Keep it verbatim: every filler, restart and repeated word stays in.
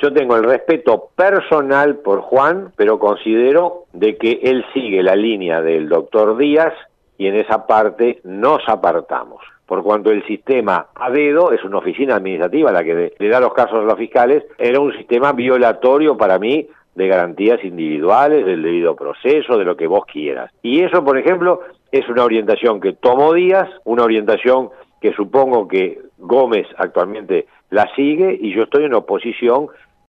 Yo tengo el respeto personal por Juan, pero considero de que él sigue la línea del doctor Díaz y en esa parte nos apartamos. Por cuanto el sistema a dedo es una oficina administrativa la que le da los casos a los fiscales, era un sistema violatorio para mí de garantías individuales, del debido proceso, de lo que vos quieras. Y eso, por ejemplo, es una orientación que tomó Díaz, una orientación que supongo que Gómez actualmente la sigue, y yo estoy en oposición